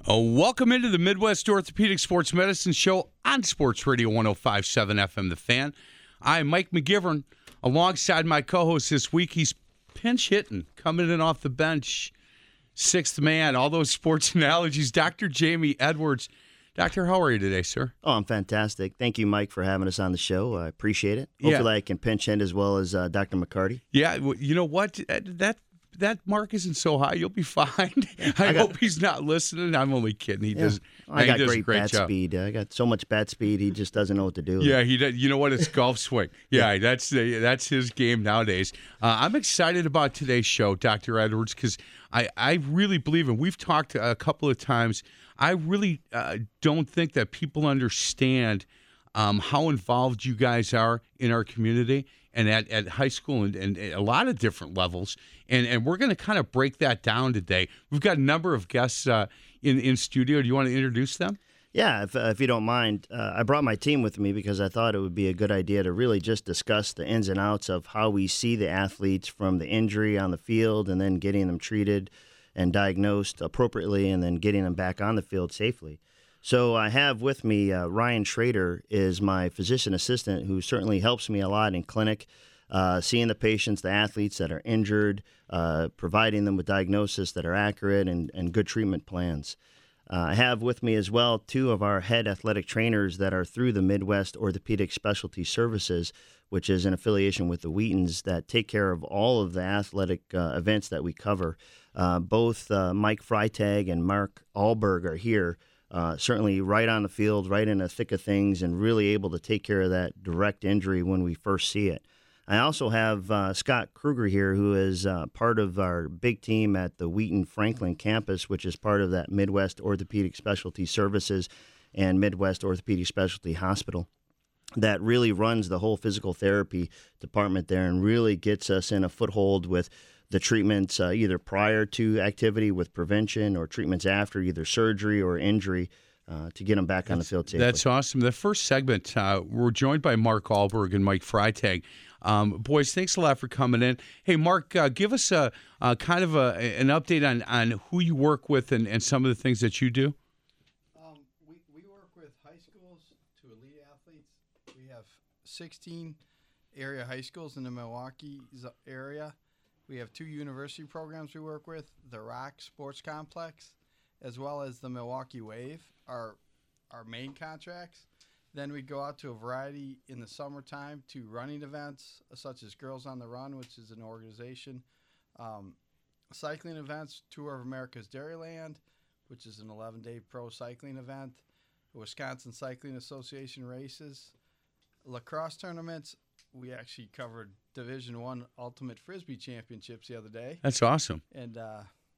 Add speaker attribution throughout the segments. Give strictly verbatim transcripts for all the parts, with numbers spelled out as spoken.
Speaker 1: Uh, welcome into the Midwest Orthopedic Sports Medicine Show on Sports Radio one oh five point seven F M The Fan. I'm Mike McGivern. Alongside my co-host this week, he's pinch hitting, coming in off the bench, sixth man, all those sports analogies, Doctor Jamie Edwards. Doctor, how are you today, sir?
Speaker 2: Oh, I'm fantastic. Thank you, Mike, for having us on the show. I appreciate it. Hopefully
Speaker 1: yeah.
Speaker 2: I can pinch hit as well as uh, Doctor McCarty.
Speaker 1: Yeah, well, you know what? That that mark isn't so high. You'll be fine. I, I got, hope he's not listening. I'm only kidding. He
Speaker 2: yeah.
Speaker 1: does.
Speaker 2: I got
Speaker 1: he does
Speaker 2: great,
Speaker 1: a great
Speaker 2: bat
Speaker 1: job.
Speaker 2: speed. I got so much bat speed. He just doesn't know what to do.
Speaker 1: Yeah, he does. You know what? It's golf swing. Yeah, yeah. that's uh, that's his game nowadays. Uh, I'm excited about today's show, Doctor Edwards, because I, I really believe, and we've talked a couple of times, I really uh, don't think that people understand um, how involved you guys are in our community and at, at high school and, and a lot of different levels. And and we're going to kind of break that down today. We've got a number of guests uh, in, in studio. Do you want to introduce them?
Speaker 2: Yeah, if, uh, if you don't mind. Uh, I brought my team with me because I thought it would be a good idea to really just discuss the ins and outs of how we see the athletes from the injury on the field and then getting them treated and diagnosed appropriately and then getting them back on the field safely. So I have with me uh, Ryan Schrader is my physician assistant who certainly helps me a lot in clinic, uh, seeing the patients, the athletes that are injured, uh, providing them with diagnosis that are accurate and, and good treatment plans. Uh, I have with me as well two of our head athletic trainers that are through the Midwest Orthopedic Specialty Services, which is an affiliation with the Wheatons that take care of all of the athletic uh, events that we cover. Uh, both uh, Mike Freitag and Mark Alberg are here. Uh, certainly right on the field, right in the thick of things, and really able to take care of that direct injury when we first see it. I also have uh, Scott Kruger here, who is uh, part of our big team at the Wheaton Franklin campus, which is part of that Midwest Orthopedic Specialty Services and Midwest Orthopedic Specialty Hospital, that really runs the whole physical therapy department there and really gets us in a foothold with the treatments uh, either prior to activity with prevention or treatments after either surgery or injury uh, to get them back on the field safely.
Speaker 1: That's awesome. The first segment, uh, we're joined by Mark Alberg and Mike Freitag. Um, boys, thanks a lot for coming in. Hey, Mark, uh, give us a, a kind of a, an update on, on who you work with and, and some of the things that you do.
Speaker 3: Um, we, we work with high schools to elite athletes. We have sixteen area high schools in the Milwaukee area. We have two university programs we work with, the Rock Sports Complex, as well as the Milwaukee Wave, our our main contracts. Then we go out to a variety in the summertime to running events, such as Girls on the Run, which is an organization, um, cycling events, Tour of America's Dairyland, which is an eleven-day pro cycling event, the Wisconsin Cycling Association races, lacrosse tournaments. We actually covered Division One Ultimate Frisbee Championships the other day.
Speaker 1: That's awesome.
Speaker 3: And uh,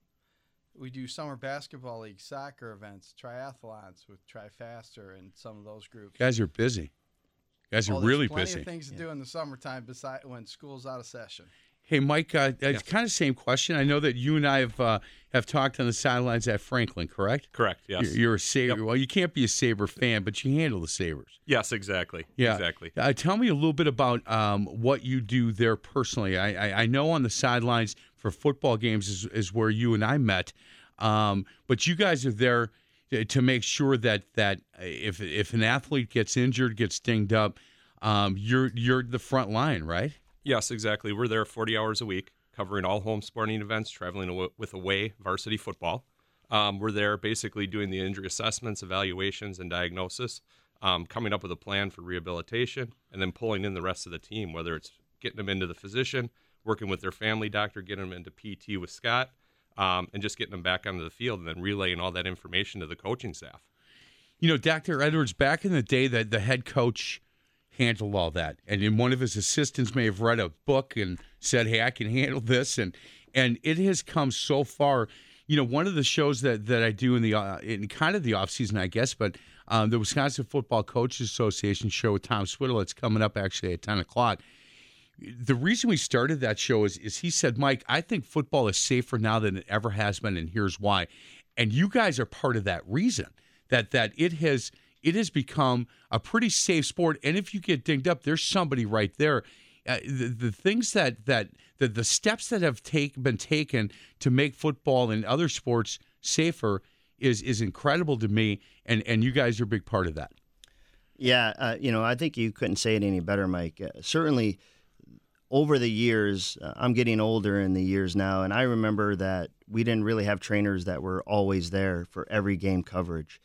Speaker 3: we do summer basketball league, soccer events, triathlons with TriFaster and some of those groups.
Speaker 1: You guys are busy. You guys are
Speaker 3: oh,
Speaker 1: really
Speaker 3: plenty
Speaker 1: busy.
Speaker 3: Of things to yeah. do in the summertime beside when school's out of session.
Speaker 1: Hey, Mike, uh, it's
Speaker 4: yeah.
Speaker 1: kind of same question. I know that you and I have uh, have talked on the sidelines at Franklin, correct?
Speaker 4: Correct, yes.
Speaker 1: You're, you're a Sabre.
Speaker 4: Yep.
Speaker 1: Well, you can't be a Sabre fan, but you handle the Sabres.
Speaker 4: Yes, exactly.
Speaker 1: Yeah.
Speaker 4: Exactly.
Speaker 1: Uh, tell me a little bit about um, what you do there personally. I, I, I know on the sidelines for football games is, is where you and I met, um, but you guys are there to make sure that that if if an athlete gets injured, gets dinged up, um, you're you're the front line, right?
Speaker 4: Yes, exactly. We're there forty hours a week, covering all home sporting events, traveling aw- with away varsity football. Um, we're there basically doing the injury assessments, evaluations, and diagnosis, um, coming up with a plan for rehabilitation, and then pulling in the rest of the team, whether it's getting them into the physician, working with their family doctor, getting them into P T with Scott, um, and just getting them back onto the field and then relaying all that information to the coaching staff.
Speaker 1: You know, Doctor Edwards, back in the day that the head coach handled all that, and then one of his assistants may have read a book and said, hey, I can handle this, and and it has come so far. You know, one of the shows that, that I do in the uh, in kind of the off season, I guess, but um, the Wisconsin Football Coaches Association show with Tom Swiddle, it's coming up actually at ten o'clock. The reason we started that show is, is he said, Mike, I think football is safer now than it ever has been, and here's why. And you guys are part of that reason, that that it has it has become a pretty safe sport. And if you get dinged up, there's somebody right there. Uh, the, the things that that the, the steps that have take, been taken to make football and other sports safer is is incredible to me, and and you guys are a big part of that.
Speaker 2: Yeah, uh, you know, I think you couldn't say it any better, Mike. Uh, certainly, over the years, uh, I'm getting older in the years now, and I remember that we didn't really have trainers that were always there for every game coverage,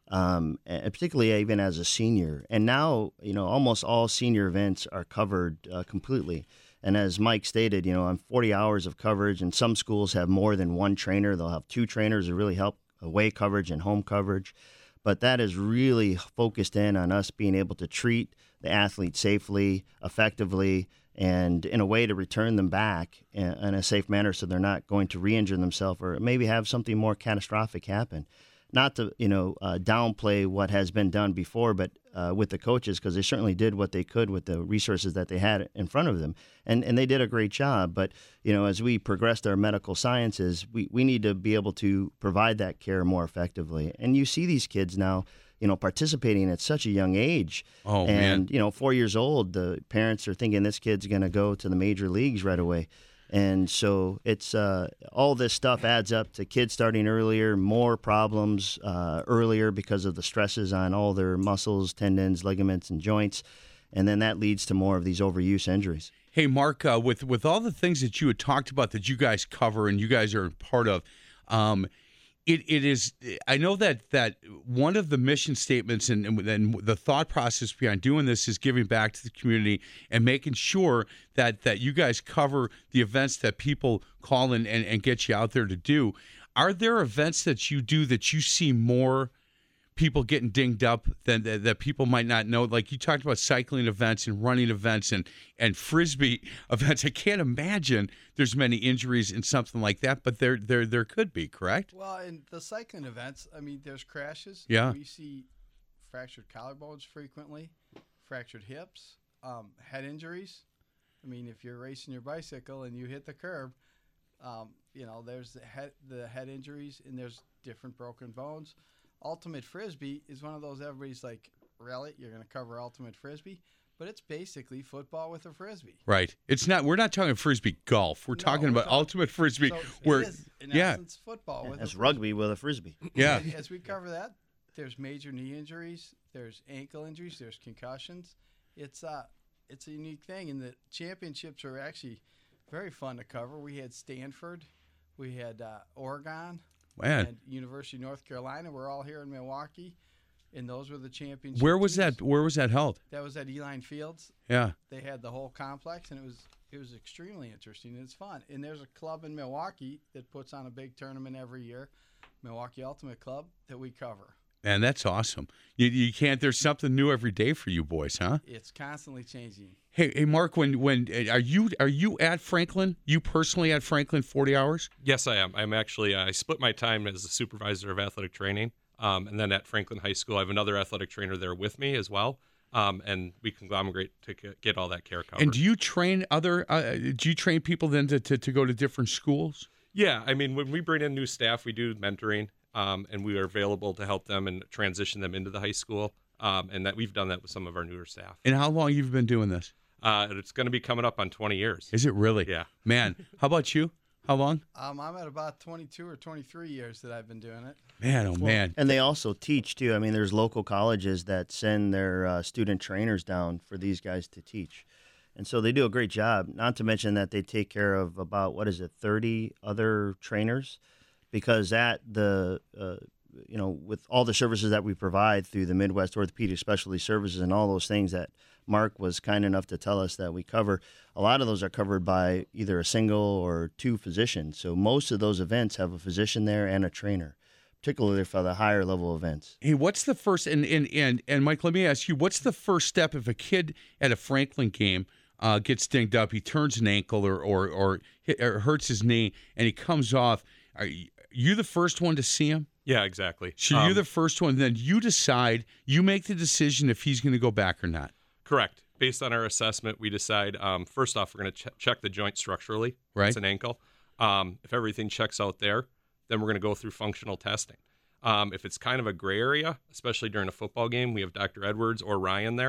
Speaker 2: um, and particularly even as a senior. And now, you know, almost all senior events are covered uh, completely. And as Mike stated, you know, on forty hours of coverage, and some schools have more than one trainer. They'll have two trainers to really help away coverage and home coverage. But that is really focused in on us being able to treat the athlete safely, effectively, and in a way to return them back in, in a safe manner so they're not going to re-injure themselves or maybe have something more catastrophic happen. Not to, you know, uh, downplay what has been done before, but uh, with the coaches, because they certainly did what they could with the resources that they had in front of them, and and they did a great job. But you know, as we progressed our medical sciences, we, we need to be able to provide that care more effectively. And you see these kids now, you know, participating at such a young age.
Speaker 1: Oh,
Speaker 2: and,
Speaker 1: man.
Speaker 2: you know, four years old, the parents are thinking this kid's going to go to the major leagues right away. And so it's uh, all this stuff adds up to kids starting earlier, more problems uh, earlier because of the stresses on all their muscles, tendons, ligaments, and joints. And then that leads to more of these overuse injuries.
Speaker 1: Hey, Mark, uh, with with all the things that you had talked about that you guys cover and you guys are part of, um, it it is. I know that that one of the mission statements and, and and the thought process behind doing this is giving back to the community and making sure that that you guys cover the events that people call in and, and get you out there to do. Are there events that you do that you see more people getting dinged up than that, that people might not know? Like you talked about cycling events and running events and, and Frisbee events. I can't imagine there's many injuries in something like that, but there there there could be, correct?
Speaker 3: Well, in the cycling events, I mean, there's crashes.
Speaker 1: Yeah.
Speaker 3: We see fractured collarbones frequently, fractured hips, um, head injuries. I mean, if you're racing your bicycle and you hit the curb, um, you know, there's the head, the head injuries, and there's different broken bones. Ultimate Frisbee is one of those everybody's like, really? You're going to cover Ultimate Frisbee? But it's basically football with a Frisbee.
Speaker 1: Right. It's not. We're not talking Frisbee golf. We're
Speaker 3: No,
Speaker 1: talking
Speaker 3: we're
Speaker 1: about
Speaker 3: talking-
Speaker 1: ultimate Frisbee.
Speaker 3: So
Speaker 1: where,
Speaker 3: it is, in
Speaker 1: yeah,
Speaker 3: essence, football with
Speaker 2: That's
Speaker 3: a
Speaker 2: rugby with a Frisbee.
Speaker 1: yeah.
Speaker 3: Frisbee. As we cover that, there's major knee injuries, there's ankle injuries, there's concussions. It's uh, it's a unique thing, and the championships are actually very fun to cover. We had Stanford, we had uh, Oregon,
Speaker 1: Man.
Speaker 3: and University of North Carolina. We're all here in Milwaukee, and those were the championships.
Speaker 1: Where was that? Where was that held?
Speaker 3: That was at Eline Fields.
Speaker 1: Yeah.
Speaker 3: They had the whole complex, and it was it was extremely interesting, and it's fun. And there's a club in Milwaukee that puts on a big tournament every year, Milwaukee Ultimate Club, that we cover.
Speaker 1: Man, that's awesome. You you can't. There's something new every day for you boys, huh?
Speaker 3: It's constantly changing.
Speaker 1: Hey, hey, Mark. When when are you are you at Franklin? You personally at Franklin forty hours?
Speaker 4: Yes, I am. I'm actually, uh, I split my time as a supervisor of athletic training. Um, and then at Franklin High School, I have another athletic trainer there with me as well. Um, and we conglomerate to get all that care covered.
Speaker 1: And do you train other? Uh, do you train people then to, to, to go to different schools?
Speaker 4: Yeah, I mean, when we bring in new staff, we do mentoring, um, and we are available to help them and transition them into the high school. Um, and that we've done that with some of our newer staff.
Speaker 1: And how long you've been doing this?
Speaker 4: Uh, it's going to be coming up on twenty years.
Speaker 1: Is it really?
Speaker 4: Yeah.
Speaker 1: Man, how about you? How long?
Speaker 3: Um, I'm at about twenty-two or twenty-three years that I've been doing it.
Speaker 1: Man, oh man.
Speaker 2: And they also teach, too. I mean, there's local colleges that send their uh, student trainers down for these guys to teach. And so they do a great job, not to mention that they take care of about, what is it, thirty other trainers, because at the, uh, you know, with all the services that we provide through the Midwest Orthopedic Specialty Services and all those things that Mark was kind enough to tell us that we cover, a lot of those are covered by either a single or two physicians. So most of those events have a physician there and a trainer, particularly for the higher level events.
Speaker 1: Hey, what's the first and and and and Mike, let me ask you, what's the first step if a kid at a Franklin game uh, gets dinged up, he turns an ankle or or or, hit, or hurts his knee, and he comes off? Are you, you the first one to see him?
Speaker 4: Yeah, exactly.
Speaker 1: So
Speaker 4: Um,
Speaker 1: you're the first one. Then you decide. You make the decision if he's going to go back or not.
Speaker 4: Correct. Based on our assessment, we decide, um, first off, we're going to ch- check the joint structurally.
Speaker 1: Right.
Speaker 4: It's an ankle. Um, if everything checks out there, then we're going to go through functional testing. Um, if it's kind of a gray area, especially during a football game, we have Doctor Edwards or Ryan there.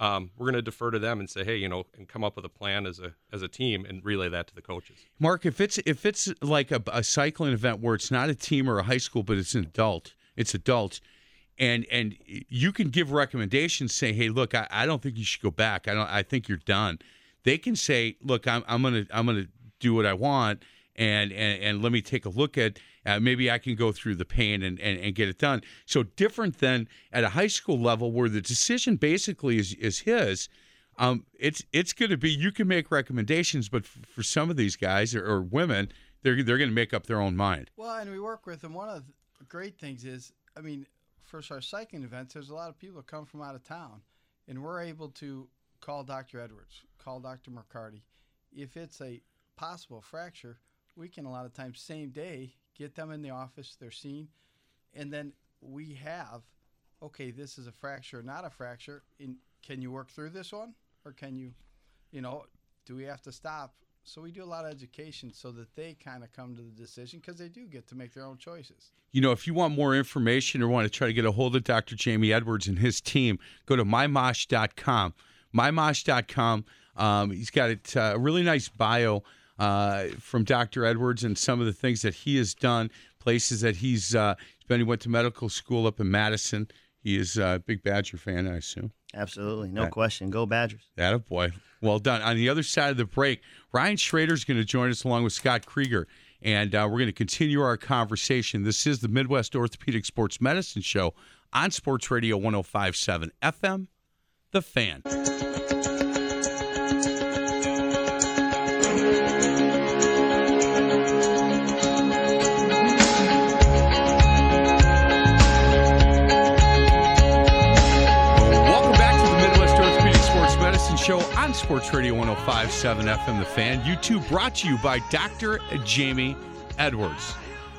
Speaker 4: Um, we're going to defer to them and say, hey, you know, and come up with a plan as a as a team and relay that to the coaches.
Speaker 1: Mark, if it's if it's like a, a cycling event where it's not a team or a high school, but it's an adult, it's adults, and and you can give recommendations, say, hey, look, I, I don't think you should go back. I don't. I think you're done. They can say, look, I'm I'm gonna I'm gonna do what I want, and and, and let me take a look at. Uh, maybe I can go through the pain and, and, and get it done. So different than at a high school level where the decision basically is is his. Um, it's it's going to be, you can make recommendations, but f- for some of these guys or, or women, they're they're going to make up their own mind.
Speaker 3: Well, and we work with them. One of the great things is, I mean, for our cycling events, there's a lot of people that come from out of town, and we're able to call Doctor Edwards, call Doctor McCarty. If it's a possible fracture, we can a lot of times same day get them in the office, they're seen, and then we have, okay, this is a fracture or not a fracture. In, can you work through this one? Or can you, you know, do we have to stop? So we do a lot of education so that they kind of come to the decision, because they do get to make their own choices.
Speaker 1: You know, if you want more information or want to try to get a hold of Doctor Jamie Edwards and his team, go to my mosh dot com. my mosh dot com. Um, he's got it, uh, a really nice bio Uh, from Doctor Edwards and some of the things that he has done, places that he's uh, been. He went to medical school up in Madison. He is a big Badger fan, I assume.
Speaker 2: Absolutely. No
Speaker 1: That-
Speaker 2: question. Go Badgers.
Speaker 1: Attaboy. Well done. On the other side of the break, Ryan Schrader is going to join us along with Scott Krieger, and uh, we're going to continue our conversation. This is the Midwest Orthopedic Sports Medicine Show on Sports Radio one oh five point seven F M, The Fan. Show on Sports Radio one oh five point seven F M The Fan. YouTube brought to you by Doctor Jamie Edwards.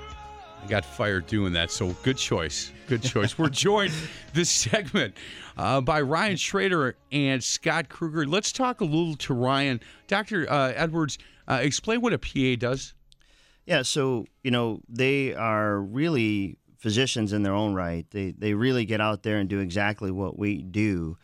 Speaker 1: I got fired doing that, so good choice. Good choice. We're joined this segment uh, by Ryan Schrader and Scott Krieger. Let's talk a little to Ryan. Doctor Uh, Edwards, uh, explain what a P A does.
Speaker 2: Yeah, so, you know, they are really physicians in their own right. They they really get out there and do exactly what we do.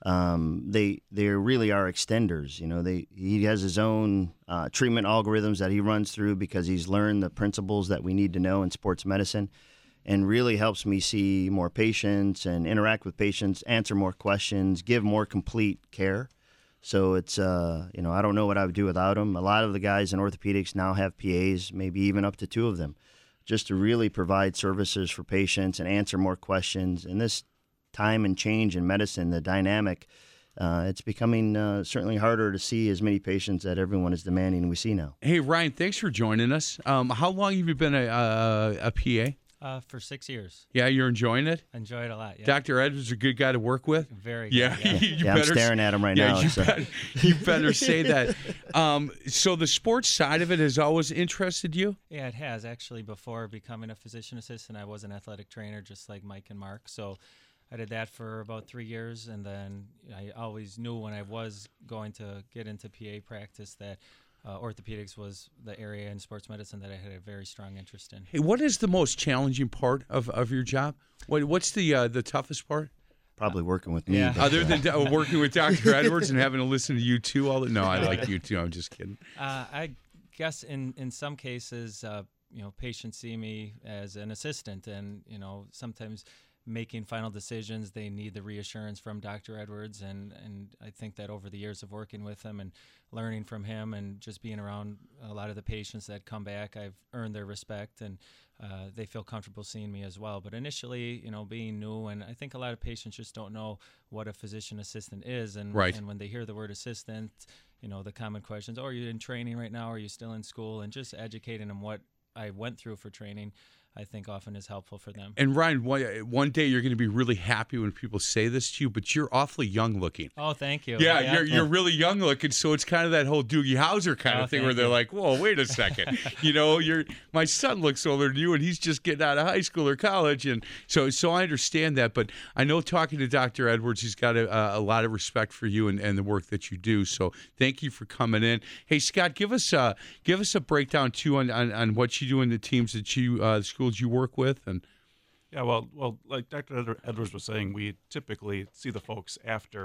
Speaker 2: Um, they they really are extenders. You know, they he has his own uh, treatment algorithms that he runs through because he's learned the principles that we need to know in sports medicine, and really helps me see more patients and interact with patients, answer more questions, give more complete care. So it's uh, you know, I don't know what I would do without him. A lot of the guys in orthopedics now have P As, maybe even up to two of them, just to really provide services for patients and answer more questions. And this time and change in medicine, the dynamic, uh, it's becoming uh, certainly harder to see as many patients that everyone is demanding we see now.
Speaker 1: Hey, Ryan, thanks for joining us. Um, how long have you been a, a, a P A?
Speaker 5: Uh, for six years.
Speaker 1: Yeah, you're enjoying it?
Speaker 5: Enjoy it a lot, yeah.
Speaker 1: Doctor Edwards is a good guy to work with?
Speaker 5: Very good.
Speaker 1: Yeah,
Speaker 5: Yeah,
Speaker 1: you
Speaker 2: Yeah, I'm
Speaker 1: better,
Speaker 2: staring at him right
Speaker 1: yeah,
Speaker 2: now.
Speaker 1: You,
Speaker 2: so.
Speaker 1: better, you better say that. Um, so the sports side of it has always interested you?
Speaker 5: Yeah, it has. Actually, before becoming a physician assistant, I was an athletic trainer just like Mike and Mark. So I did that for about three years, and then I always knew when I was going to get into P A practice that uh, orthopedics was the area in sports medicine that I had a very strong interest in.
Speaker 1: Hey, what is the most challenging part of, of your job? What What's the uh, the toughest part?
Speaker 2: Probably working with me.
Speaker 5: Yeah.
Speaker 2: but,
Speaker 1: Other
Speaker 2: uh,
Speaker 1: than uh, working with Doctor Edwards and having to listen to you two all the no, I like you too. I'm just kidding.
Speaker 5: Uh, I guess in, in some cases, uh, you know, patients see me as an assistant, and you know, sometimes making final decisions, they need the reassurance from Doctor Edwards, and, and I think that over the years of working with him and learning from him and just being around a lot of the patients that come back, I've earned their respect, and uh, they feel comfortable seeing me as well. But initially, you know, being new, and I think a lot of patients just don't know what a physician assistant is, and,
Speaker 1: Right.
Speaker 5: and when they hear the word assistant, you know, the common questions, oh, are you in training right now? Are you still in school? And just educating them what I went through for training, I think often is helpful for them.
Speaker 1: And Ryan, one, one day you're going to be really happy when people say this to you, but you're awfully young looking.
Speaker 5: Oh, thank you.
Speaker 1: Yeah, you're you're really young looking, so it's kind of that whole Doogie Howser kind
Speaker 5: Oh,
Speaker 1: of thing
Speaker 5: thank
Speaker 1: where they're
Speaker 5: you.
Speaker 1: like, "Whoa, wait a second, you know, you're my son looks older than you, and he's just getting out of high school or college," and so so I understand that. But I know talking to Doctor Edwards, he's got a, a lot of respect for you and, and the work that you do. So thank you for coming in. Hey, Scott, give us a give us a breakdown too on on, on what you do in the teams that you uh, the schools you work with. And
Speaker 6: Yeah, well, well, like Doctor Ed- Edwards was saying, we typically see the folks after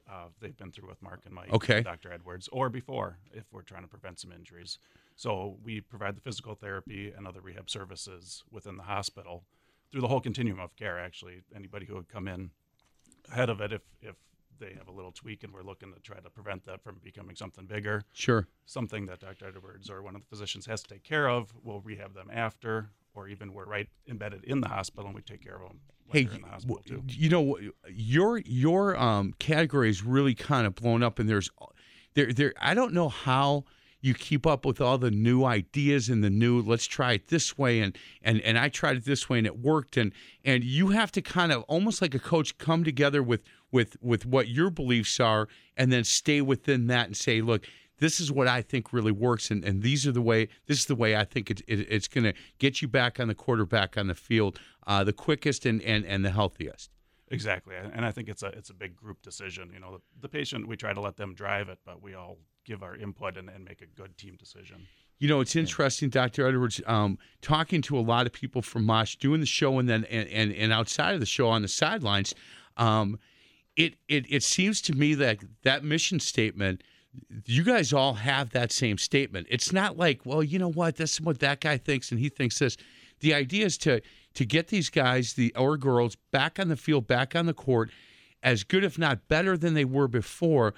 Speaker 6: uh, they've been through with Mark and Mike,
Speaker 1: Okay.
Speaker 6: and Doctor Edwards, or before if we're trying to prevent some injuries. So we provide the physical therapy and other rehab services within the hospital through the whole continuum of care, actually. Anybody who would come in ahead of it, if, if they have a little tweak and we're looking to try to prevent that from becoming something bigger,
Speaker 1: Sure.
Speaker 6: something that Doctor Edwards or one of the physicians has to take care of, we'll rehab them after, or even we're right embedded in the hospital and we take care of them when
Speaker 1: Hey,
Speaker 6: they're in the hospital too.
Speaker 1: you know, your your um, category is really kind of blown up, and there's there there. I don't know how you keep up with all the new ideas and the new. Let's try it this way, and and and I tried it this way, and it worked, and and you have to kind of almost like a coach come together with with with what your beliefs are, and then stay within that and say, look, this is what I think really works, and, and these are the way. This is the way I think it, it, it's going to get you back on the quarterback on the field, uh, the quickest and, and, and the healthiest.
Speaker 6: Exactly, and I think it's a it's a big group decision. You know, the, the patient, we try to let them drive it, but we all give our input and, and make a good team decision.
Speaker 1: You know, it's interesting, Doctor Edwards, um, talking to a lot of people from MOSH, doing the show, and then and, and, and outside of the show on the sidelines. Um, it, it it seems to me that that mission statement. You guys all have that same statement. It's not like, well, you know what, that's what that guy thinks and he thinks this. The idea is to to get these guys, the or girls, back on the field, back on the court, as good, if not better than they were before,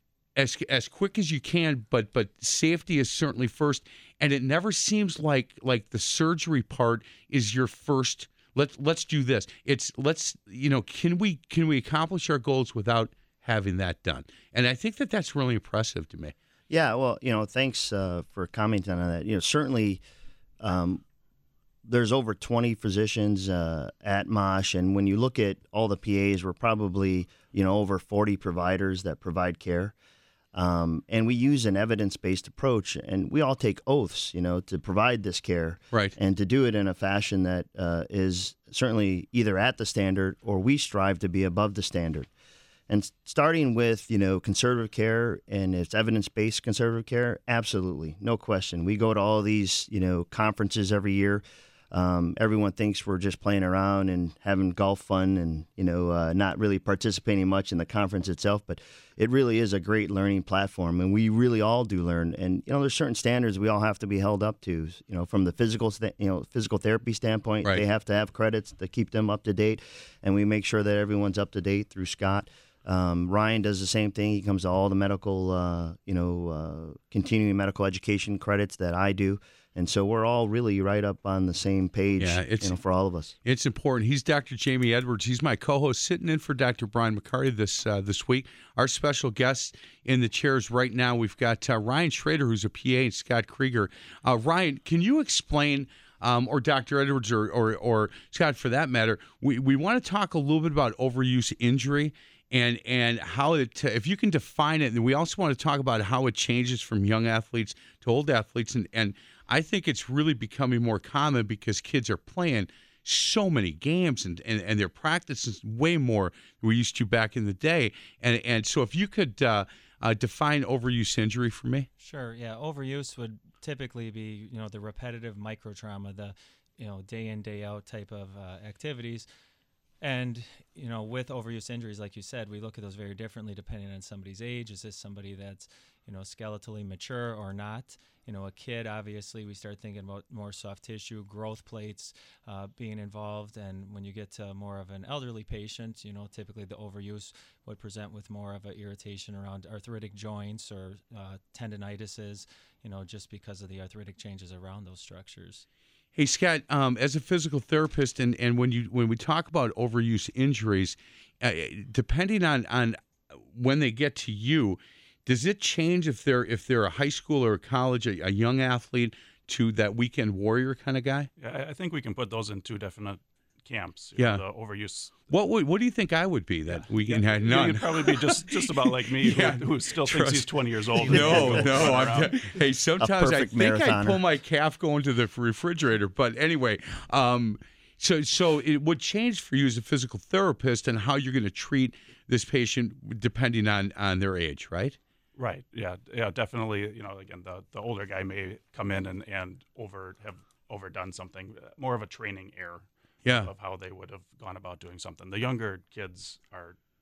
Speaker 1: as as quick as you can, but but safety is certainly first. And it never seems like like the surgery part is your first, let's let's do this. It's let's, you know, can we can we accomplish our goals without having that done? And I think that that's really impressive to me.
Speaker 2: Yeah, well, you know, thanks uh, for commenting on that. You know, certainly um, there's over twenty physicians uh, at MOSH, and when you look at all the P As, we're probably, you know, over forty providers that provide care. Um, and we use an evidence-based approach, and we all take oaths, you know, to provide this care.
Speaker 1: Right.
Speaker 2: And to do it in a fashion that uh, is certainly either at the standard or we strive to be above the standard. And starting with, you know, conservative care, and it's evidence-based conservative care, absolutely, no question. We go to all these, you know, conferences every year. Um, everyone thinks we're just playing around and having golf fun and, you know, uh, not really participating much in the conference itself. But it really is a great learning platform, and we really all do learn. And, you know, there's certain standards we all have to be held up to, you know, from the physical, st- you know, physical therapy standpoint.
Speaker 1: Right.
Speaker 2: They have to have credits to keep them up to date, and we make sure that everyone's up to date through Scott. Um, Ryan does the same thing. He comes to all the medical, uh, you know, uh, continuing medical education credits that I do. And so we're all really right up on the same page,
Speaker 1: Yeah, it's-
Speaker 2: you know, for all of us.
Speaker 1: It's important. He's Doctor Jamie Edwards. He's my co-host, sitting in for Doctor Brian McCarty this uh, this week. Our special guests in the chairs right now, we've got uh, Ryan Schrader, who's a P A, and Scott Krieger. Uh, Ryan, can you explain, um, or Doctor Edwards, or, or or Scott, for that matter, we, we want to talk a little bit about overuse injury and and how it, if you can define it, and we also want to talk about how it changes from young athletes to old athletes, and and I think it's really becoming more common because kids are playing so many games and, and, and their practice is way more than we used to back in the day. And and so if you could uh, uh, define overuse injury for me.
Speaker 5: Sure. Yeah. Overuse would typically be, you know, the repetitive micro trauma, the, you know, day in, day out type of uh, activities. And, you know, with overuse injuries, like you said, we look at those very differently depending on somebody's age. Is this somebody that's, you know, skeletally mature or not? You know, a kid, obviously, we start thinking about more soft tissue, growth plates uh, being involved. And when you get to more of an elderly patient, you know, typically the overuse would present with more of an irritation around arthritic joints or uh, tendinitises, you know, just because of the arthritic changes around those structures.
Speaker 1: Hey, Scott, um, as a physical therapist, and, and when you when we talk about overuse injuries, uh, depending on, on when they get to you, does it change if they're if they're a high school or a college, a, a young athlete, to that weekend warrior kind of guy?
Speaker 6: Yeah, I think we can put those in two definite camps. You
Speaker 1: Yeah.
Speaker 6: know, the overuse.
Speaker 1: What would what do you think I would be that weekend?
Speaker 6: Yeah,
Speaker 1: Had
Speaker 6: you-
Speaker 1: none.
Speaker 6: You'd probably be just, just about like me,
Speaker 1: Yeah.
Speaker 6: who, who still
Speaker 1: Trust-
Speaker 6: thinks he's twenty years old.
Speaker 1: No, no. I'm, hey, sometimes I
Speaker 2: perfect
Speaker 1: think I
Speaker 2: marathoner.
Speaker 1: pull my calf going to the refrigerator. But anyway, um, so so it would change for you as a physical therapist and how you're going to treat this patient depending on on their age, right?
Speaker 6: Right. Yeah. Yeah. Definitely. You know, again, the, the older guy may come in and, and over have overdone something, uh, more of a training error
Speaker 1: Yeah.
Speaker 6: of how they would have gone about doing something. The younger kids are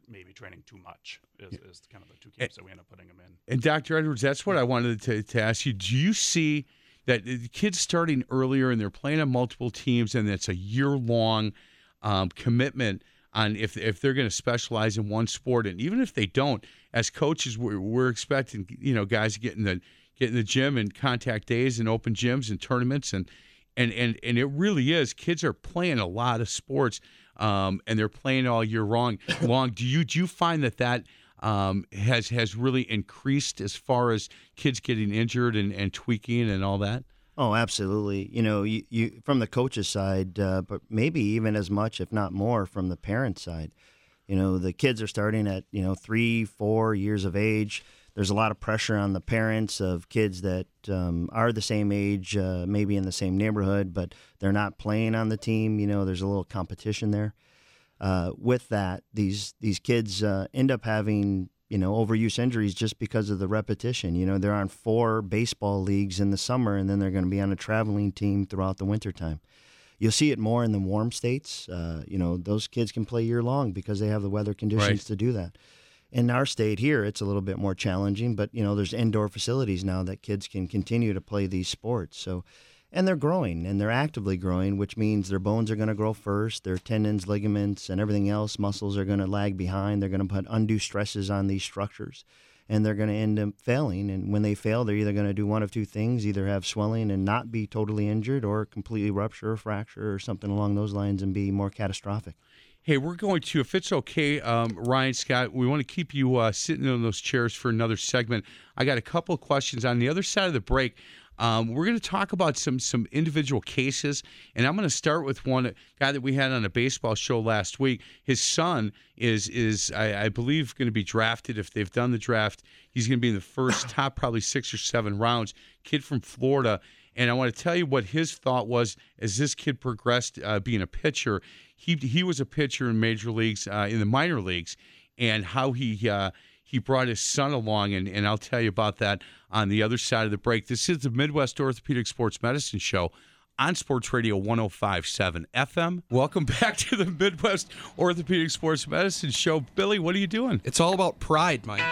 Speaker 6: maybe training too much is, is kind of the two camps that we end up putting them in.
Speaker 1: And Doctor Edwards, that's what I wanted to, to ask you. Do you see that the kids starting earlier and they're playing on multiple teams, and it's a year-long um, commitment on if if they're going to specialize in one sport, and even if they don't, as coaches, we're, we're expecting you know guys to get in the get in the gym and contact days and open gyms and tournaments, and and and and it really is. Kids are playing a lot of sports, um, and they're playing all year long. Long. Do you do you find that that um, has has really increased as far as kids getting injured and, and tweaking and all that?
Speaker 2: Oh, absolutely. You know, you, you from the coach's side, uh, but maybe even as much, if not more, from the parent side. You know, the kids are starting at, you know, three, four years of age. There's a lot of pressure on the parents of kids that um, are the same age, uh, maybe in the same neighborhood, but they're not playing on the team. You know, there's a little competition there. Uh, with that, these these kids uh, end up having, you know, overuse injuries just because of the repetition. You know, they're on four baseball leagues in the summer, and then they're going to be on a traveling team throughout the wintertime. You'll see it more in the warm states. Uh, you know, those kids can play year-long because they have the weather conditions
Speaker 1: Right.
Speaker 2: to do that. In our state here, it's a little bit more challenging, but, you know, there's indoor facilities now that kids can continue to play these sports. So, and they're growing, and they're actively growing, which means their bones are going to grow first. Their tendons, ligaments, and everything else, muscles are going to lag behind. They're going to put undue stresses on these structures, and they're going to end up failing. And when they fail, they're either going to do one of two things, either have swelling and not be totally injured, or completely rupture or fracture or something along those lines and be more catastrophic.
Speaker 1: Hey, we're going to, if it's okay, um, Ryan, Scott, we want to keep you uh, sitting in those chairs for another segment. I got a couple of questions. On the other side of the break, um, we're going to talk about some some individual cases, and I'm going to start with one guy that we had on a baseball show last week. His son is, is I, I believe, going to be drafted. If they've done the draft, he's going to be in the first top probably six or seven rounds, kid from Florida. And I want to tell you what his thought was as this kid progressed uh, being a pitcher. He he was a pitcher in major leagues, uh, in the minor leagues, and how he uh, he brought his son along, and, and I'll tell you about that on the other side of the break. This is the Midwest Orthopedic Sports Medicine Show on Sports Radio one oh five point seven F M. Welcome back to the Midwest Orthopedic Sports Medicine Show. Billy, what are you doing?
Speaker 7: It's all about pride, Mike.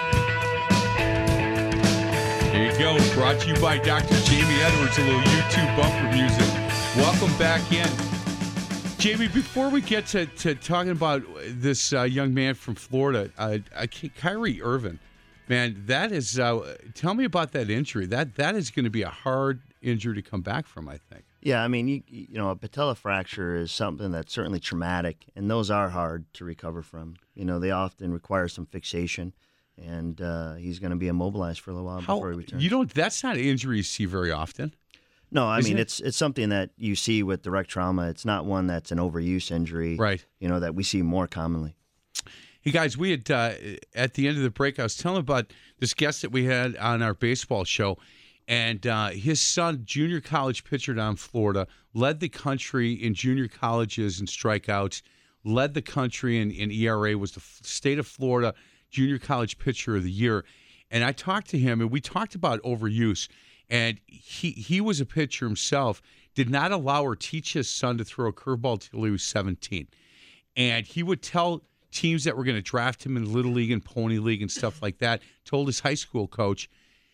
Speaker 1: There you go. Brought to you by Doctor Jamie Edwards, a little YouTube bumper music. Welcome back in. Jamie, before we get to, to talking about this uh, young man from Florida, uh, uh, Kyrie Irvin, man, that is, uh, tell me about that injury. That That is going to be a hard injury to come back from, I think.
Speaker 2: Yeah, I mean, you, you know, a patella fracture is something that's certainly traumatic, and those are hard to recover from. You know, they often require some fixation, and uh, he's going to be immobilized for a little while
Speaker 1: How,
Speaker 2: before he returns.
Speaker 1: you don't, that's not an injury you see very often.
Speaker 2: No, I
Speaker 1: Isn't
Speaker 2: mean,
Speaker 1: it?
Speaker 2: it's it's something that you see with direct trauma. It's not one that's an overuse injury,
Speaker 1: Right.
Speaker 2: You know, that we see more commonly.
Speaker 1: Hey, guys, we had, uh, at the end of the break, I was telling about this guest that we had on our baseball show, and uh, his son, junior college pitcher down in Florida, led the country in junior colleges and strikeouts, led the country in, in E R A, was the f- state of Florida junior college pitcher of the year. And I talked to him, and we talked about overuse. And he he was a pitcher himself, did not allow or teach his son to throw a curveball until he was seventeen. And he would tell teams that were going to draft him in Little League and Pony League and stuff like that, told his high school coach,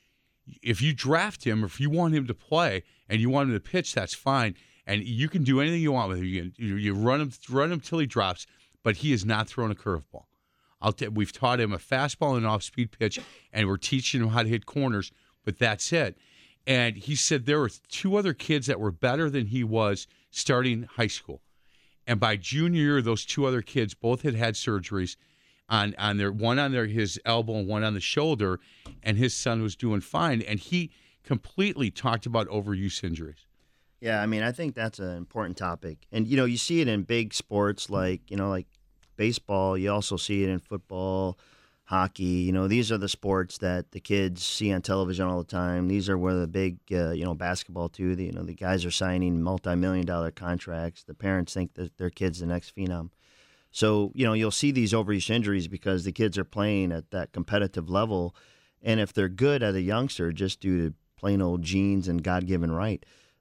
Speaker 1: if you draft him or if you want him to play and you want him to pitch, that's fine. And you can do anything you want with him. You, you, you run him run him till he drops, but he is not throwing a curveball. I'll t- we've taught him a fastball and an off-speed pitch, and we're teaching him how to hit corners, but that's it. And he said there were two other kids that were better than he was starting high school. And by junior year, those two other kids both had had surgeries on, on their one on their his elbow and one on the shoulder, and his son was doing fine. And he completely talked about overuse injuries.
Speaker 2: Yeah, I mean, I think that's an important topic. And, you know, you see it in big sports like, you know, like baseball. You also see it in football, hockey. You know, these are the sports that the kids see on television all the time. These are where the big, uh, you know, basketball too. The, you know, the guys are signing multi-million dollar contracts. The parents think that their kid's the next phenom. So, you know, you'll see these overuse injuries because the kids are playing at that competitive level. And if they're good as a youngster, just due to plain old genes and God-given right,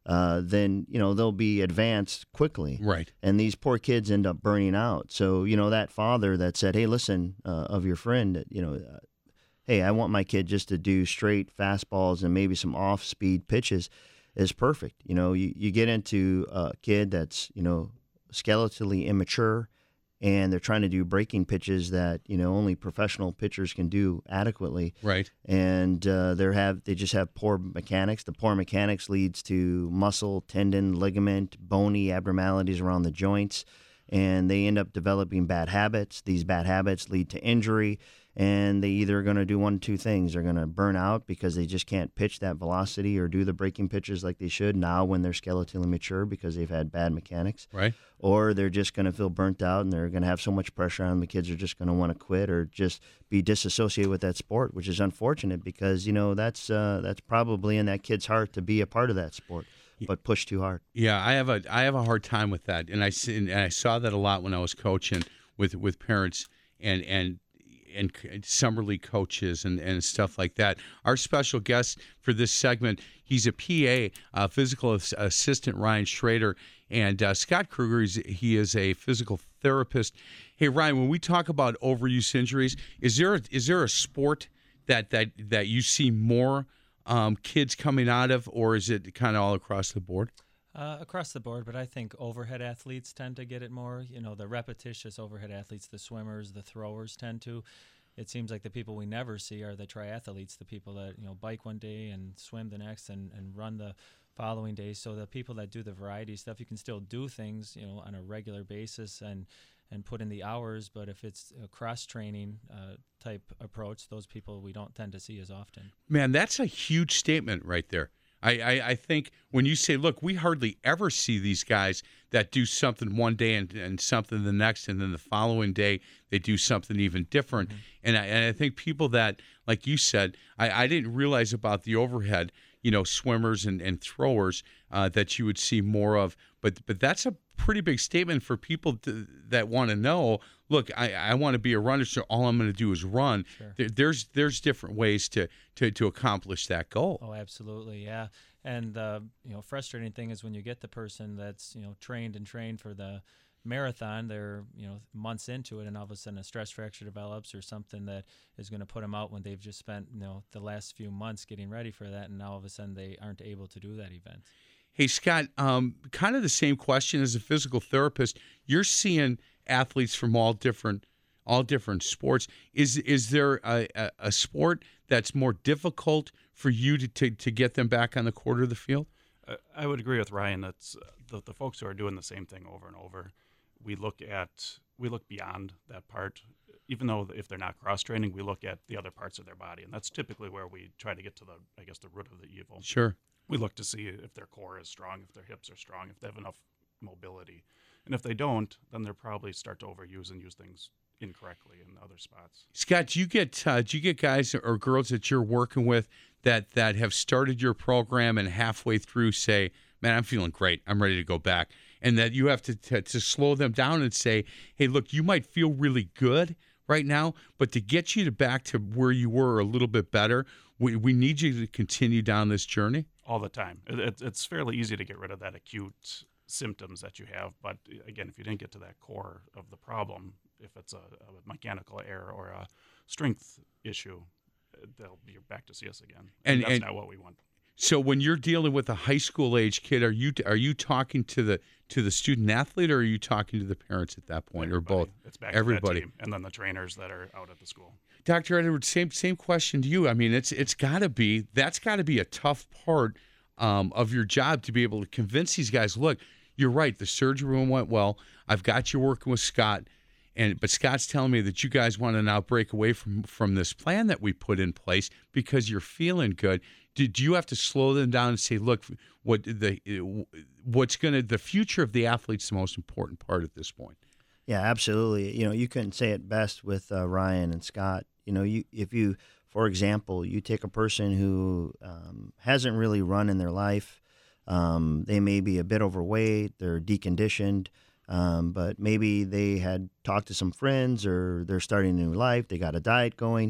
Speaker 2: uh, then you know they'll be advanced quickly.
Speaker 1: Right.
Speaker 2: And these poor kids end up burning out. So you know that father that said, "Hey, listen, uh, of your friend, you know, uh, hey, I want my kid just to do straight fastballs and maybe some off-speed pitches," is perfect. You know, you, you get into a kid that's you know skeletally immature, and they're trying to do breaking pitches that you know only professional pitchers can do adequately.
Speaker 1: Right.
Speaker 2: And uh, they have they just have poor mechanics. The poor mechanics leads to muscle, tendon, ligament, bony abnormalities around the joints, and they end up developing bad habits. These bad habits lead to injury, and they either are going to do one of two things. They're going to burn out because they just can't pitch that velocity or do the breaking pitches like they should now when they're skeletally mature because they've had bad mechanics.
Speaker 1: Right.
Speaker 2: Or they're just going to feel burnt out and they're going to have so much pressure on them, the kids are just going to want to quit or just be disassociated with that sport, which is unfortunate because, you know, that's uh, that's probably in that kid's heart to be a part of that sport, but push too hard.
Speaker 1: Yeah, I have a I have a hard time with that, and I see, and I saw that a lot when I was coaching with with parents and and. and summer league coaches and, and stuff like that. Our special guest for this segment, he's a P A, uh, physical assistant, Ryan Schrader, and uh, Scott Kruger, he's, he is a physical therapist. Hey, Ryan, when we talk about overuse injuries, is there a, is there a sport that, that, that you see more um, kids coming out of, or is it kind of all across the board?
Speaker 5: Uh, across the board, but I think overhead athletes tend to get it more. You know, the repetitious overhead athletes, the swimmers, the throwers tend to. It seems like the people we never see are the triathletes, the people that, you know, bike one day and swim the next and, and run the following day. So the people that do the variety stuff, you can still do things, you know, on a regular basis and and put in the hours. But if it's a cross-training uh, type approach, those people we don't tend to see as often.
Speaker 1: Man, that's a huge statement right there. I, I, I think when you say, look, we hardly ever see these guys that do something one day and, and something the next, and then the following day they do something even different. Mm-hmm. And, I, and I think people that, like you said, I, I didn't realize about the overhead, you know, swimmers and, and throwers uh, that you would see more of. But but that's a pretty big statement for people to, that want to know, look, I, I want to be a runner, so all I'm going to do is run.
Speaker 5: Sure.
Speaker 1: There, there's there's different ways to, to, to accomplish that goal.
Speaker 5: Oh, absolutely, yeah. And the uh, you know frustrating thing is when you get the person that's you know trained and trained for the marathon, they're you know months into it, and all of a sudden a stress fracture develops or something that is going to put them out when they've just spent you know the last few months getting ready for that, and now all of a sudden they aren't able to do that event.
Speaker 1: Hey, Scott, um, kind of the same question as a physical therapist. You're seeing athletes from all different all different sports. Is is there a, a, a sport that's more difficult for you to, to, to get them back on the court of the field?
Speaker 6: Uh, I would agree with Ryan. That's uh, the, the folks who are doing the same thing over and over. We look at we look beyond that part. Even though if they're not cross-training, we look at the other parts of their body, and that's typically where we try to get to the, I guess, the root of the evil.
Speaker 1: Sure.
Speaker 6: We look to see if their core is strong, if their hips are strong, if they have enough mobility. And if they don't, then they'll probably start to overuse and use things incorrectly in other spots.
Speaker 1: Scott, do you get uh, do you get guys or girls that you're working with that, that have started your program and halfway through say, man, I'm feeling great, I'm ready to go back, and that you have to, to, to slow them down and say, hey, look, you might feel really good right now, but to get you to back to where you were a little bit better, we, we need you to continue down this journey?
Speaker 6: All the time. It, it, it's fairly easy to get rid of that acute symptoms that you have, but again, if you didn't get to that core of the problem, if it's a, a mechanical error or a strength issue, they'll be back to see us again. And, and that's and, not what we want.
Speaker 1: So when you're dealing with a high school age kid, are you are you talking to the to the student athlete, or are you talking to the parents at that point,
Speaker 6: Everybody.
Speaker 1: or both?
Speaker 6: It's back
Speaker 1: Everybody,
Speaker 6: to that team, and then the trainers that are out at the school.
Speaker 1: Doctor Edwards, same same question to you. I mean, it's it's got to be that's got to be a tough part um, of your job to be able to convince these guys. Look, you're right. The surgery room went well. I've got you working with Scott, and but Scott's telling me that you guys want to now break away from from this plan that we put in place because you're feeling good. Did you have to slow them down and say, look, what the what's going to the future of the athlete's the most important part at this point?
Speaker 2: Yeah, absolutely. You know, you couldn't say it best with uh, Ryan and Scott. You know, you if you, for example, you take a person who um, hasn't really run in their life. Um, they may be a bit overweight, they're deconditioned, um, but maybe they had talked to some friends or they're starting a new life, they got a diet going.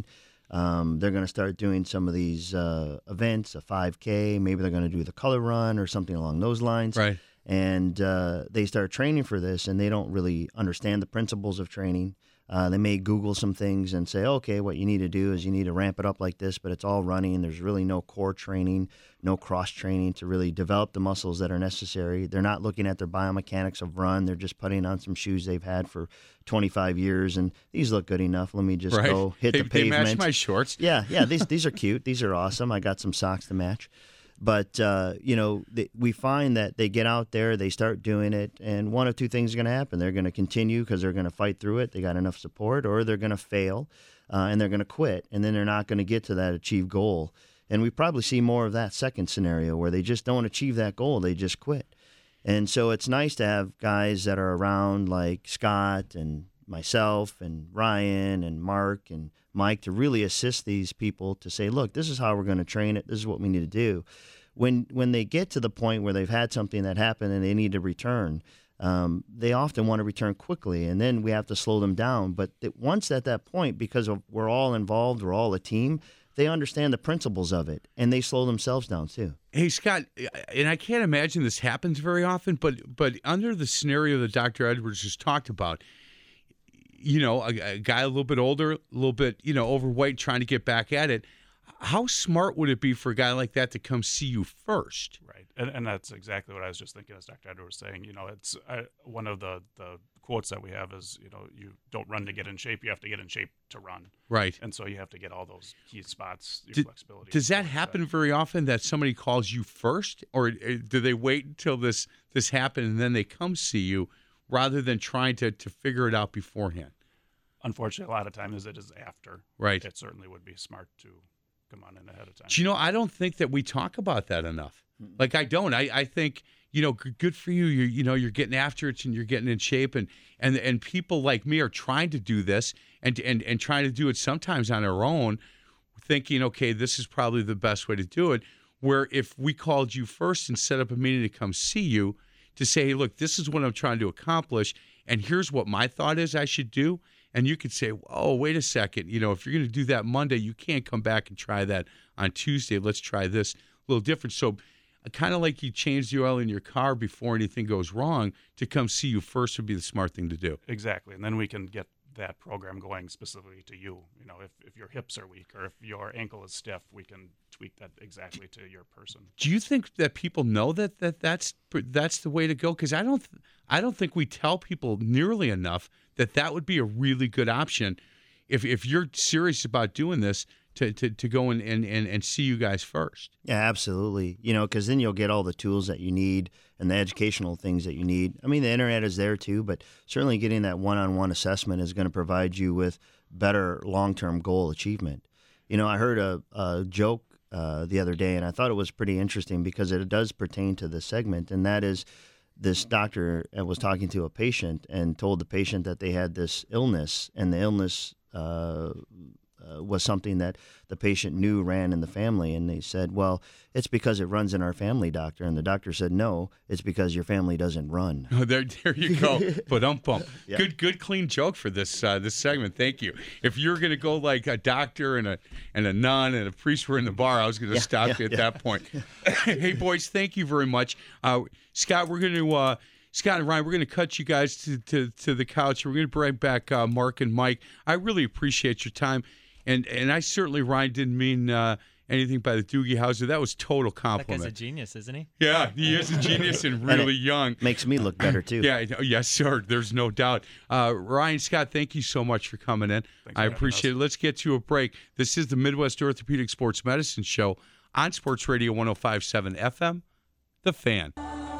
Speaker 2: Um, they're going to start doing some of these uh, events, a five K. Maybe they're going to do the color run or something along those lines.
Speaker 1: Right.
Speaker 2: And uh, they start training for this, and they don't really understand the principles of training. Uh, they may Google some things and say, okay, what you need to do is you need to ramp it up like this, but it's all running. There's really no core training, no cross training to really develop the muscles that are necessary. They're not looking at their biomechanics of run. They're just putting on some shoes they've had for twenty-five years, and these look good enough. Let me just
Speaker 1: Right.
Speaker 2: go hit
Speaker 1: They,
Speaker 2: the
Speaker 1: they
Speaker 2: pavement.
Speaker 1: match my shorts.
Speaker 2: Yeah, yeah, these these are cute. These are awesome. I got some socks to match. But, uh, you know, they, we find that they get out there, they start doing it, and one of two things are going to happen. They're going to continue because they're going to fight through it. They got enough support, or they're going to fail, uh, and they're going to quit, and then they're not going to get to that achieved goal. And we probably see more of that second scenario where they just don't achieve that goal. They just quit. And so it's nice to have guys that are around like Scott and myself and Ryan and Mark and Mike to really assist these people to say, look, this is how we're going to train it. This is what we need to do. When when they get to the point where they've had something that happened and they need to return, um, they often want to return quickly, and then we have to slow them down. But th- once at that point, because of, we're all involved, we're all a team, they understand the principles of it, and they slow themselves down too.
Speaker 1: Hey, Scott, and I can't imagine this happens very often, but but under the scenario that Doctor Edwards just talked about, you know, a, a guy a little bit older, a little bit, you know, overweight, trying to get back at it, how smart would it be for a guy like that to come see you first?
Speaker 6: Right, and, and that's exactly what I was just thinking as Doctor Edwards was saying. You know, it's uh, one of the, the quotes that we have is, you know, you don't run to get in shape, you have to get in shape to run.
Speaker 1: Right.
Speaker 6: And so you have to get all those key spots, your
Speaker 1: Did-
Speaker 6: flexibility.
Speaker 1: Does that
Speaker 6: and
Speaker 1: happen
Speaker 6: that.
Speaker 1: very often, that somebody calls you first, or uh, do they wait until this this happens and then they come see you rather than trying to, to figure it out beforehand?
Speaker 6: Unfortunately, a lot of times it is after.
Speaker 1: Right.
Speaker 6: It certainly would be smart to come on in ahead of time.
Speaker 1: Do you know, I don't think that we talk about that enough. Like, I don't. I, I think, you know, g- good for you. You you know, you're getting after it and you're getting in shape. And, and, and people like me are trying to do this and, and, and trying to do it sometimes on our own, thinking, okay, this is probably the best way to do it. Where if we called you first and set up a meeting to come see you to say, hey, look, this is what I'm trying to accomplish, and here's what my thought is I should do. And you could say, oh, wait a second. You know, if you're going to do that Monday, you can't come back and try that on Tuesday. Let's try this a little different. So kind of like you change the oil in your car before anything goes wrong, to come see you first would be the smart thing to do.
Speaker 6: Exactly. And then we can get that program going specifically to you. You know, if, if your hips are weak or if your ankle is stiff, we can tweak that exactly to your person.
Speaker 1: Do you think that people know that, that that's that's the way to go? Because I don't I don't think we tell people nearly enough that that would be a really good option if if you're serious about doing this, to, to, to go and, and, and, and see you guys first.
Speaker 2: Yeah, absolutely. You know, because then you'll get all the tools that you need and the educational things that you need. I mean, the internet is there too, but certainly getting that one-on-one assessment is going to provide you with better long-term goal achievement. You know, I heard a, a joke uh, the other day, and I thought it was pretty interesting because it does pertain to this segment, and that is this doctor was talking to a patient and told the patient that they had this illness, and the illness uh, uh, was something that the patient knew ran in the family. And they said, well, it's because it runs in our family, doctor. And the doctor said, no, it's because your family doesn't run.
Speaker 1: Oh, there, there you go. But um, bump.
Speaker 2: Yeah.
Speaker 1: Good, good, clean joke for this uh, this segment. Thank you. If you're going to go like a doctor and a and a nun and a priest were in the bar, I was going to
Speaker 2: Yeah,
Speaker 1: stop
Speaker 2: yeah,
Speaker 1: you at
Speaker 2: yeah.
Speaker 1: that point. Hey, boys, thank you very much, uh, Scott. We're going to. Uh, Scott and Ryan, we're going to cut you guys to, to, to the couch. We're going to bring back uh, Mark and Mike. I really appreciate your time. And and I certainly, Ryan, didn't mean uh, anything by the Doogie Howser. That was total
Speaker 5: That guy's a
Speaker 1: compliment.
Speaker 5: genius, isn't he?
Speaker 1: Yeah, he is a genius and
Speaker 2: And
Speaker 1: really
Speaker 2: it
Speaker 1: young.
Speaker 2: Makes me look better, too.
Speaker 1: Yeah, I know. Yes, sir. There's no doubt. Uh, Ryan, Scott, thank you so much for coming in.
Speaker 6: Thanks for
Speaker 1: I
Speaker 6: having
Speaker 1: appreciate
Speaker 6: us.
Speaker 1: it. Let's get to a break. This is the Midwest Orthopedic Sports Medicine Show on Sports Radio one oh five point seven F M, The Fan.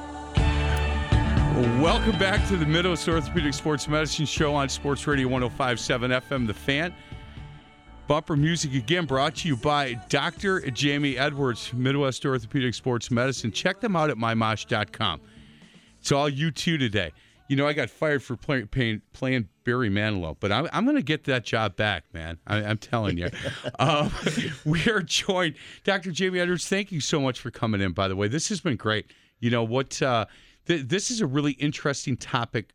Speaker 1: Welcome back to the Midwest Orthopedic Sports Medicine Show on Sports Radio one oh five point seven F M, The Fan. Bumper music again brought to you by Doctor Jamie Edwards, Midwest Orthopedic Sports Medicine. Check them out at my mosh dot com. It's all you two today. You know, I got fired for play, playing, playing Barry Manilow, but I'm, I'm going to get that job back, man. I, I'm telling you. um, we are joined. Doctor Jamie Edwards, thank you so much for coming in, by the way. This has been great. You know, what? Uh, th- this is a really interesting topic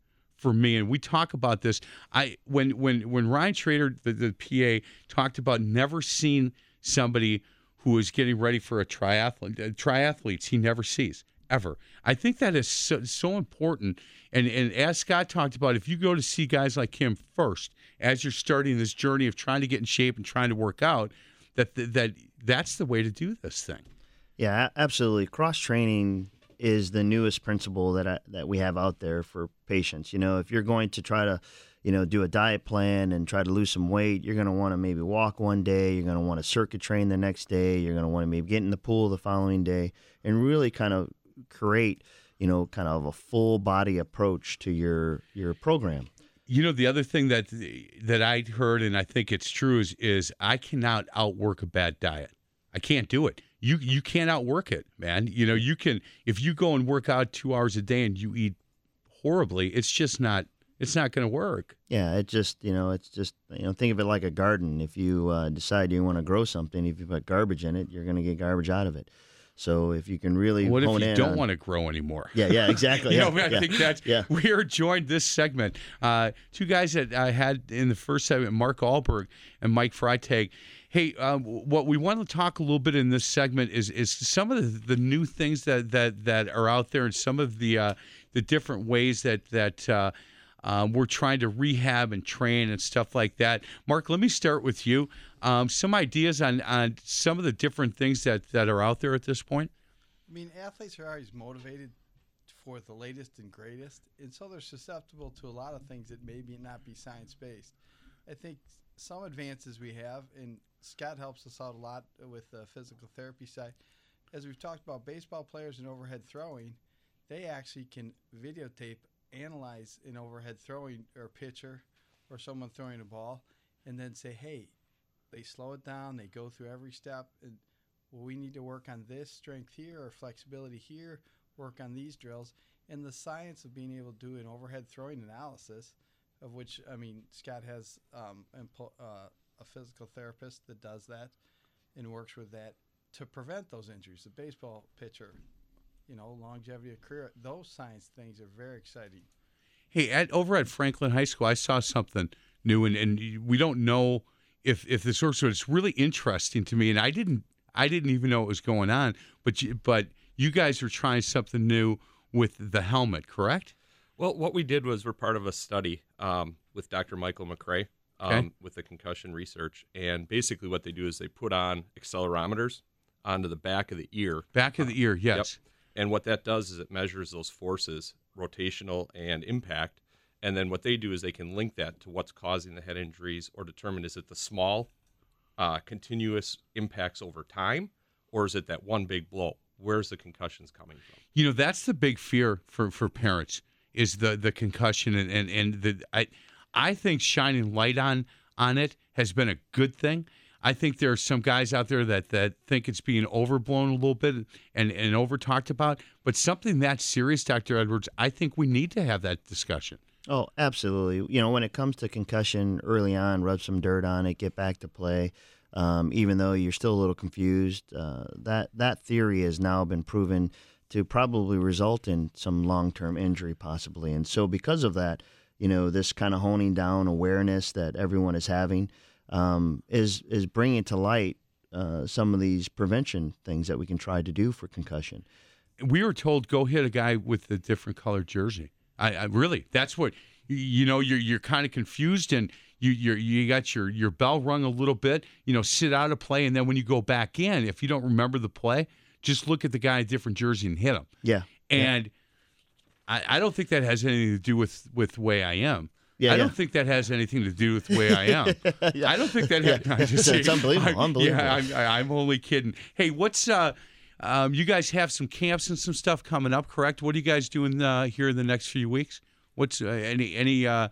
Speaker 1: for me, and we talk about this. I when when when Ryan Schrader, the, the P A, talked about never seeing somebody who is getting ready for a triathlon, uh, triathletes he never sees ever. I think that is so, so important. And and as Scott talked about, if you go to see guys like him first, as you're starting this journey of trying to get in shape and trying to work out, that that that's the way to do this thing.
Speaker 2: Yeah, absolutely. Cross training is the newest principle that I, that we have out there for patients. You know, if you're going to try to, you know, do a diet plan and try to lose some weight, you're going to want to maybe walk one day, you're going to want to circuit train the next day, you're going to want to maybe get in the pool the following day, and really kind of create, you know, kind of a full body approach to your your program.
Speaker 1: You know, the other thing that that I heard, and I think it's true, is is I cannot outwork a bad diet. I can't do it. You you can't outwork it, man. You know, you can if you go and work out two hours a day and you eat horribly, it's just not it's not going to work.
Speaker 2: Yeah, it just you know it's just you know think of it like a garden. If you uh, decide you want to grow something, if you put garbage in it, you're going to get garbage out of it. So if you can really
Speaker 1: what
Speaker 2: hone
Speaker 1: if you
Speaker 2: in
Speaker 1: don't
Speaker 2: on,
Speaker 1: want to grow anymore?
Speaker 2: Yeah, yeah, exactly.
Speaker 1: you
Speaker 2: yeah,
Speaker 1: know, I
Speaker 2: yeah,
Speaker 1: think that's
Speaker 2: yeah.
Speaker 1: we are joined this segment. Uh, two guys that I had in the first segment, Mark Alberg and Mike Freitag. Hey, um, what we want to talk a little bit in this segment is is some of the, the new things that, that, that are out there, and some of the uh, the different ways that that uh, um, we're trying to rehab and train and stuff like that. Mark, let me start with you. Um, some ideas on, on some of the different things that, that are out there at this point.
Speaker 3: I mean, athletes are always motivated for the latest and greatest, and so they're susceptible to a lot of things that maybe not be science-based. I think some advances we have, and Scott helps us out a lot with the physical therapy side. As we've talked about baseball players and overhead throwing, they actually can videotape, analyze an overhead throwing or pitcher or someone throwing a ball, and then say, hey, they slow it down, they go through every step, and well, we need to work on this strength here or flexibility here, work on these drills. And the science of being able to do an overhead throwing analysis, of which, I mean, Scott has um, uh, a physical therapist that does that and works with that to prevent those injuries. The baseball pitcher, you know, longevity of career, those science things are very exciting.
Speaker 1: Hey, at over at Franklin High School, I saw something new, and, and we don't know if if this works, but it's really interesting to me, and I didn't I didn't even know what was going on, but you, but you guys are trying something new with the helmet, correct?
Speaker 4: Well, what we did was we're part of a study um, with Doctor Michael McRae um,
Speaker 1: Okay.
Speaker 4: with the concussion research, and basically what they do is they put on accelerometers onto the back of the ear.
Speaker 1: Back of the ear, yes.
Speaker 4: Yep. And what that does is it measures those forces, rotational and impact, and then what they do is they can link that to what's causing the head injuries or determine is it the small Uh, continuous impacts over time, or is it that one big blow? Where's the concussions coming from?
Speaker 1: You know, that's the big fear for, for parents is the, the concussion, and, and, and the I I think shining light on on it has been a good thing. I think there are some guys out there that, that think it's being overblown a little bit and, and over talked about, but something that serious, Doctor Edwards, I think we need to have that discussion.
Speaker 2: Oh, absolutely. You know, when it comes to concussion early on, rub some dirt on it, get back to play. Um, even though you're still a little confused, uh, that that theory has now been proven to probably result in some long-term injury possibly. And so because of that, you know, this kind of honing down awareness that everyone is having um, is is bringing to light uh, some of these prevention things that we can try to do for concussion.
Speaker 1: We were told go hit a guy with a different colored jersey. I, I really, that's what, you know, you're you're kind of confused and you you you got your, your bell rung a little bit, you know, sit out a play. And then when you go back in, if you don't remember the play, just look at the guy in a different jersey and hit him.
Speaker 2: Yeah.
Speaker 1: And yeah. I, I don't think that has anything to do with, with the way I am.
Speaker 2: Yeah,
Speaker 1: I don't
Speaker 2: yeah.
Speaker 1: think that has anything to do with the way I am.
Speaker 2: Yeah.
Speaker 1: I don't think that has,
Speaker 2: Yeah.
Speaker 1: I just
Speaker 2: It's
Speaker 1: say-
Speaker 2: unbelievable,
Speaker 1: I-
Speaker 2: unbelievable.
Speaker 1: Yeah, I'm, I- I'm only kidding. Hey, what's, uh, um, you guys have some camps and some stuff coming up, correct? What are you guys doing uh, here in the next few weeks? What's uh, any any uh,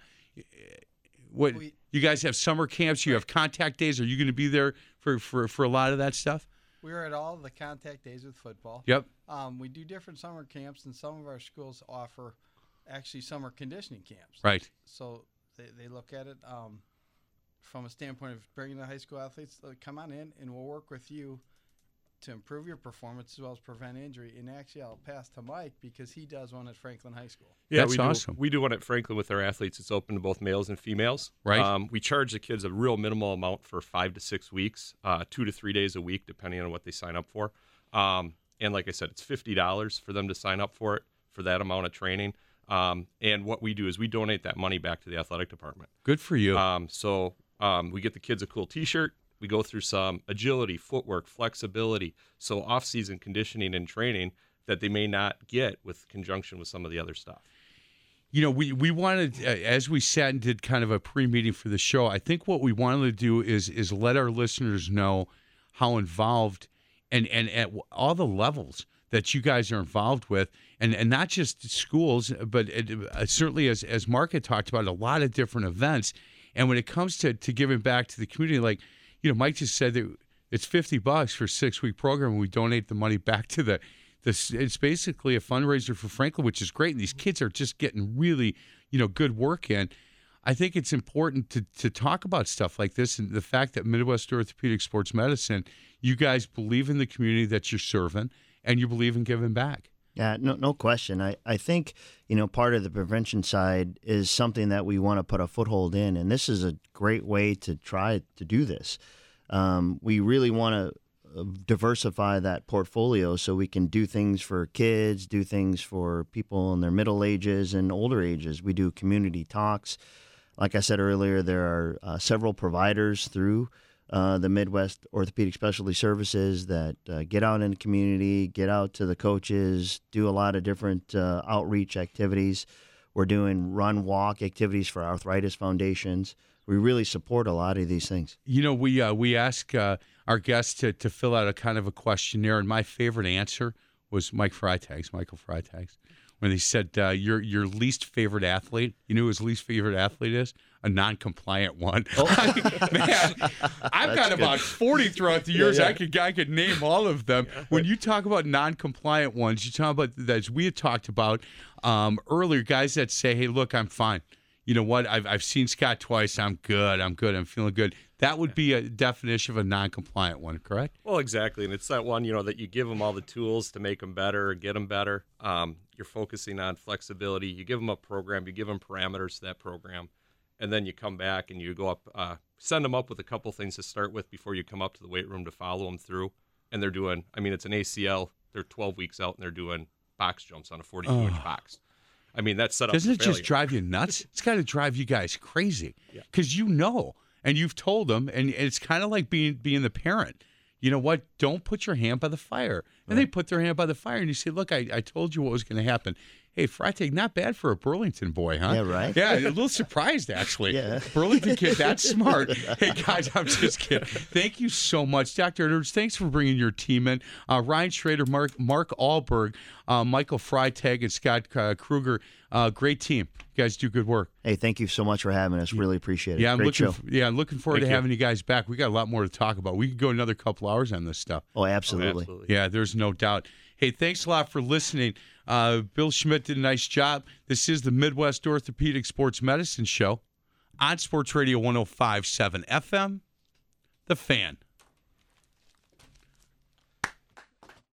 Speaker 1: what
Speaker 3: We-
Speaker 1: you guys have summer camps? You have contact days. Are you going to be there for, for, for a lot of that stuff?
Speaker 3: We are at all the contact days with football.
Speaker 1: Yep.
Speaker 3: Um, we do different summer camps, and some of our schools offer actually summer conditioning camps.
Speaker 1: Right.
Speaker 3: So they, they look at it um, from a standpoint of bringing the high school athletes, uh, come on in, and we'll work with you to improve your performance as well as prevent injury. And actually, I'll pass to Mike because he does one at Franklin High School.
Speaker 4: Yeah,
Speaker 1: That's
Speaker 4: we do,
Speaker 1: awesome.
Speaker 4: We do one at Franklin with our athletes. It's open to both males and females.
Speaker 1: Right.
Speaker 4: Um, we charge the kids a real minimal amount for five to six weeks, uh, two to three days a week, depending on what they sign up for. Um, and like I said, it's fifty dollars for them to sign up for it for that amount of training. Um, and what we do is we donate that money back to the athletic department.
Speaker 1: Good for you.
Speaker 4: Um, so um, we get the kids a cool T-shirt. We go through some agility, footwork, flexibility, so off-season conditioning and training that they may not get with conjunction with some of the other stuff.
Speaker 1: You know, we, we wanted, uh, as we sat and did kind of a pre-meeting for the show, I think what we wanted to do is is let our listeners know how involved and, and at all the levels that you guys are involved with, and, and not just schools, but it, uh, certainly as, as Mark had talked about, a lot of different events. And when it comes to, to giving back to the community, like, you know, Mike just said that it's fifty bucks for a six-week program, and we donate the money back to the, the, it's basically a fundraiser for Franklin, which is great. And these kids are just getting really, you know, good work in. I think it's important to, to talk about stuff like this and the fact that Midwest Orthopedic Sports Medicine, you guys believe in the community that you're serving, and you believe in giving back.
Speaker 2: Yeah, no, no question. I, I think, you know, part of the prevention side is something that we want to put a foothold in, and this is a great way to try to do this. Um, we really want to diversify that portfolio so we can do things for kids, do things for people in their middle ages and older ages. We do community talks. Like I said earlier, there are uh, several providers through Uh, the Midwest Orthopedic Specialty Services that uh, get out in the community, get out to the coaches, do a lot of different uh, outreach activities. We're doing run, walk activities for arthritis foundations. We really support a lot of these things.
Speaker 1: You know, we uh, we ask uh, our guests to, to fill out a kind of a questionnaire, and my favorite answer was Mike Freitags, Michael Freitags, when he said, uh, your your least favorite athlete. You know who his least favorite athlete is? A non-compliant one. Oh. Man, I've got
Speaker 2: good.
Speaker 1: about forty throughout the years.
Speaker 2: Yeah, yeah.
Speaker 1: I could I could name all of them. Yeah. When you talk about non-compliant ones, you talk about, as we had talked about um, earlier, guys that say, hey, look, I'm fine. You know what? I've, I've seen Scott twice. I'm good. I'm good. I'm feeling good. That would be a definition of a non-compliant one, correct?
Speaker 4: Well, exactly. And it's that one, you know, that you give them all the tools to make them better, get them better. Um, you're focusing on flexibility. You give them a program. You give them parameters to that program. And then you come back and you go up, uh, send them up with a couple things to start with before you come up to the weight room to follow them through. And they're doing, I mean, it's an A C L. They're twelve weeks out and they're doing box jumps on a forty-two inch oh. box. I mean, that's set up
Speaker 1: Doesn't
Speaker 4: for
Speaker 1: it
Speaker 4: failure.
Speaker 1: just drive you nuts? It's got to drive you guys crazy because
Speaker 4: Yeah.
Speaker 1: you know, and you've told them, and it's kind of like being being the parent. You know what? Don't put your hand by the fire. And right. they put their hand by the fire, and you say, look, I, I told you what was going to happen. Hey, Freitag, not bad for a Burlington boy, huh?
Speaker 2: Yeah, right.
Speaker 1: Yeah, a little surprised, actually.
Speaker 2: Yeah.
Speaker 1: Burlington kid, that's smart. Hey, guys, I'm just kidding. Thank you so much. Doctor Edwards, thanks for bringing your team in. Uh, Ryan Schrader, Mark Mark Allberg, uh, Michael Freitag, and Scott uh, Kruger. Uh, great team. You guys do good work.
Speaker 2: Hey, thank you so much for having us. Really appreciate it.
Speaker 1: Yeah, I'm
Speaker 2: Great
Speaker 1: looking.
Speaker 2: show.
Speaker 1: f- Yeah, I'm looking forward
Speaker 4: Thank
Speaker 1: to
Speaker 4: you.
Speaker 1: having you guys back. We got a lot more to talk about. We could go another couple hours on this stuff.
Speaker 2: Oh, absolutely.
Speaker 4: Oh, absolutely.
Speaker 1: Yeah, there's no doubt. Hey, thanks a lot for listening. Uh, Bill Schmidt did a nice job. This is the Midwest Orthopedic Sports Medicine Show on Sports Radio one oh five point seven F M, The Fan.